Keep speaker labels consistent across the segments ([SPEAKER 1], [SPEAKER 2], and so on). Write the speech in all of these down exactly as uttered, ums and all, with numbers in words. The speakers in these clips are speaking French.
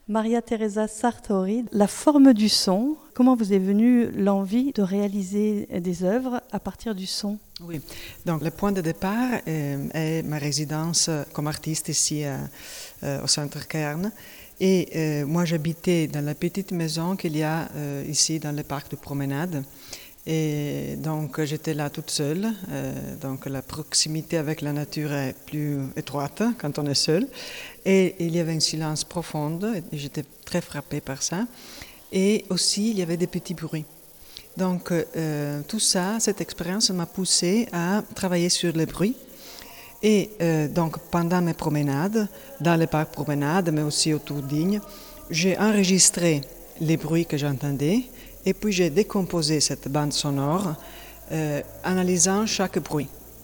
[SPEAKER 1] Maria Teresa Sartori, la forme du son, comment vous est venue l'envie de réaliser des œuvres à partir du son?
[SPEAKER 2] Oui, donc le point de départ euh, est ma résidence comme artiste ici euh, euh, au centre Cairns. Et euh, moi j'habitais dans la petite maison qu'il y a euh, ici dans le parc de promenade. Et donc j'étais là toute seule, euh, donc la proximité avec la nature est plus étroite quand on est seul. Et il y avait un silence profond, et j'étais très frappée par ça. Et aussi il y avait des petits bruits. Donc euh, tout ça, cette expérience m'a poussée à travailler sur les bruits. Et euh, donc pendant mes promenades, dans le parc promenade, mais aussi autour d'Igne, j'ai enregistré les bruits que j'entendais. Et puis j'ai décomposé cette bande sonore, euh, analysant chaque bruit.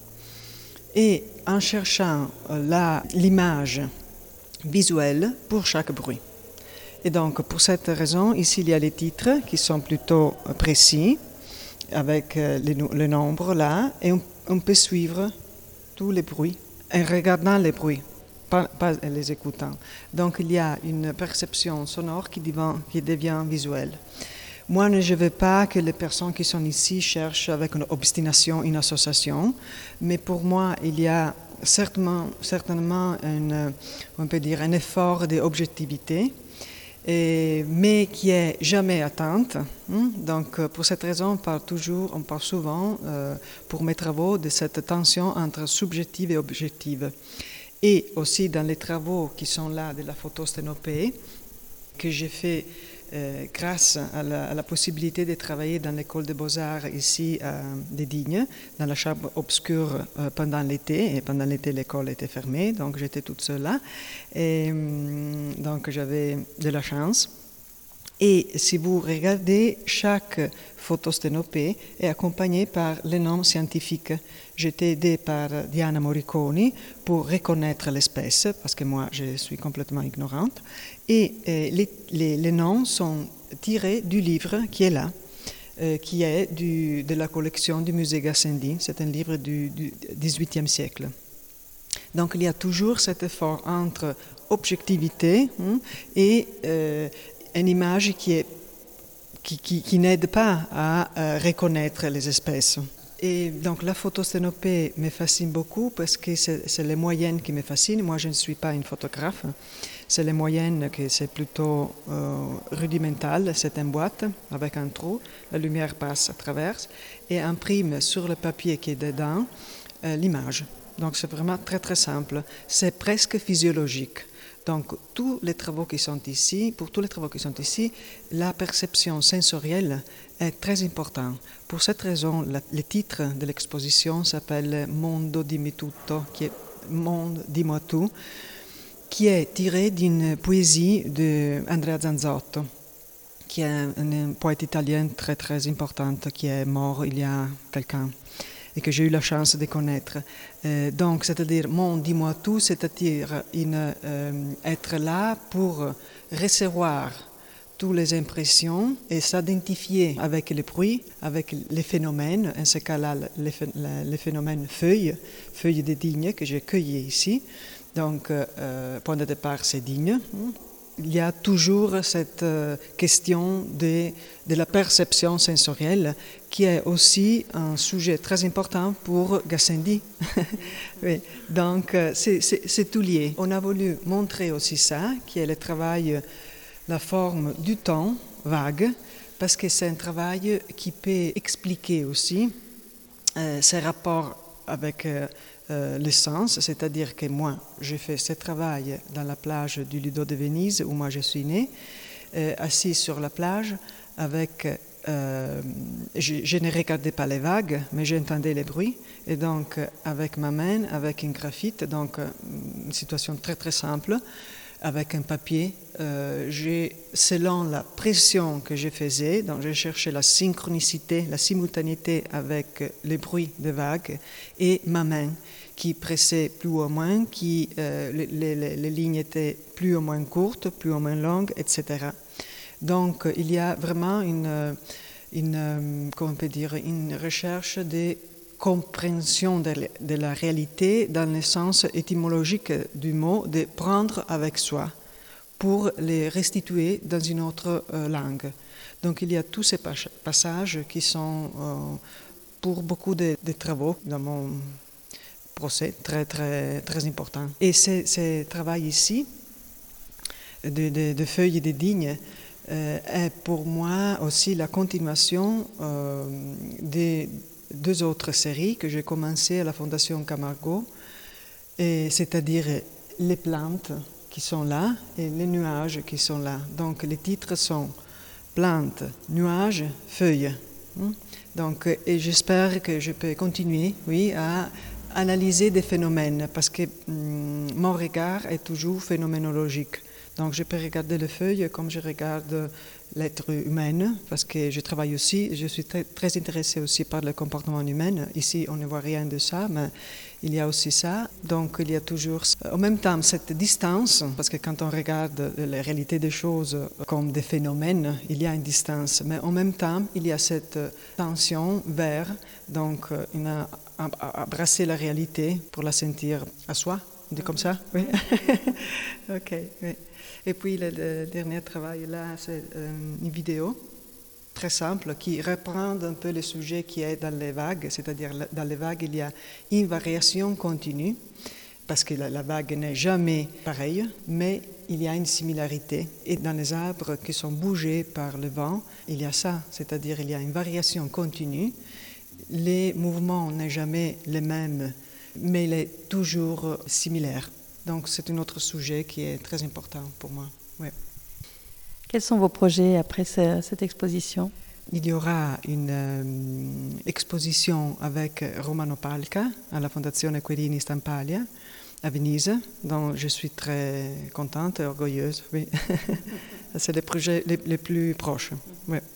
[SPEAKER 2] Et en cherchant la, l'image visuelle pour chaque bruit. Et donc pour cette raison, ici il y a les titres qui sont plutôt précis, avec les, le nombre là, et on, on peut suivre tous les bruits en regardant les bruits, pas, pas les écoutant. Donc il y a une perception sonore qui devient, qui devient visuelle. Moi, je ne veux pas que les personnes qui sont ici cherchent avec une obstination une association, mais pour moi, il y a certainement, certainement une, on peut dire, un effort d'objectivité, et, mais qui est jamais atteinte. Donc, pour cette raison, on parle toujours, on parle souvent, euh, pour mes travaux, de cette tension entre subjective et objective. Et aussi dans les travaux qui sont là de la photosténopée, que j'ai fait Euh, grâce à la, à la possibilité de travailler dans l'école des beaux-arts ici à de Digne, dans la chambre obscure euh, pendant l'été, et pendant l'été l'école était fermée, donc j'étais toute seule là, et hum, donc j'avais de la chance. Et si vous regardez, chaque photosténopée est accompagnée par les noms scientifiques. J'ai été aidée par Diana Morriconi pour reconnaître l'espèce, parce que moi je suis complètement ignorante. Et euh, les, les, les noms sont tirés du livre qui est là, euh, qui est du, de la collection du musée Gassendi. C'est un livre du, du dix-huitième siècle. Donc il y a toujours cet effort entre objectivité hein, et euh, une image qui, est, qui, qui, qui n'aide pas à euh, reconnaître les espèces. Et donc la photosténopée me fascine beaucoup parce que c'est, c'est les moyennes qui me fascinent. Moi, je ne suis pas une photographe. C'est les moyennes que c'est plutôt euh, rudimental. C'est une boîte avec un trou. La lumière passe à travers et imprime sur le papier qui est dedans euh, l'image. Donc c'est vraiment très très simple. C'est presque physiologique. Donc, tous les travaux qui sont ici, pour tous les travaux qui sont ici, la perception sensorielle est très importante. Pour cette raison, la, le titre de l'exposition s'appelle Mondo dimmi tutto, qui est Monde, dis-moi tout, qui est tiré d'une poésie d'Andrea Zanzotto, qui est un, un poète italien très très important, qui est mort il y a quelqu'un. Et que j'ai eu la chance de connaître. Euh, donc, c'est-à-dire, mon dis-moi tout, c'est-à-dire une, euh, être là pour recevoir toutes les impressions et s'identifier avec les bruits, avec les phénomènes, en ce cas-là, les, les phénomènes feuilles, feuilles de Digne que j'ai cueillies ici. Donc, euh, point de départ, c'est Digne. Il y a toujours cette euh, question de, de la perception sensorielle qui est aussi un sujet très important pour Gassendi. Oui. Donc euh, c'est, c'est, c'est tout lié. On a voulu montrer aussi ça, qui est le travail, la forme du temps vague, parce que c'est un travail qui peut expliquer aussi euh, ses rapports avec euh, Euh, le sens, c'est-à-dire que moi, j'ai fait ce travail dans la plage du Lido de Venise, où moi je suis née, euh, assis sur la plage, avec, euh, je, je ne regardais pas les vagues, mais j'entendais les bruits, et donc avec ma main, avec un graphite, donc une situation très très simple, avec un papier, euh, j'ai, selon la pression que je faisais, donc j'ai cherché la synchronicité, la simultanéité avec les bruits des vagues et ma main qui pressait plus ou moins, qui, euh, les, les, les lignes étaient plus ou moins courtes, plus ou moins longues, et cetera. Donc il y a vraiment une, une, comment on peut dire, une recherche de compréhension de, de la réalité dans le sens étymologique du mot de prendre avec soi, pour les restituer dans une autre euh, langue. Donc il y a tous ces passages qui sont euh, pour beaucoup de, de travaux dans mon procès très très très important. Et ce travail ici de, de, de feuilles et de dignes euh, est pour moi aussi la continuation euh, des deux autres séries que j'ai commencées à la Fondation Camargo, c'est-à-dire les plantes qui sont là et les nuages qui sont là. Donc les titres sont plantes, nuages, feuilles. Donc, et j'espère que je peux continuer, oui, à analyser des phénomènes parce que hum, mon regard est toujours phénoménologique. Donc je peux regarder les feuilles comme je regarde l'être humain parce que je travaille aussi, je suis très, très intéressée aussi par le comportement humain. Ici, on ne voit rien de ça, mais il y a aussi ça. Donc il y a toujours en même temps cette distance, parce que quand on regarde la réalité des choses comme des phénomènes, il y a une distance, mais en même temps, il y a cette tension vers, donc une, embrasser la réalité pour la sentir à soi. On dit comme ça? Oui. Ok, oui. Et puis le, le dernier travail là, c'est une vidéo très simple qui reprend un peu le sujet qui est dans les vagues, c'est-à-dire dans les vagues il y a une variation continue, parce que la, la vague n'est jamais pareille, mais il y a une similarité. Et dans les arbres qui sont bougés par le vent, il y a ça, c'est-à-dire il y a une variation continue. Les mouvements n'est jamais les mêmes, mais il est toujours similaire. Donc c'est un autre sujet qui est très important pour moi. Ouais.
[SPEAKER 1] Quels sont vos projets après ce, cette exposition?
[SPEAKER 2] Il y aura une euh, exposition avec Romano Palca à la Fondazione Querini Stampalia à Venise, dont je suis très contente et orgueilleuse. Oui. C'est le projet les, les plus proches. Ouais.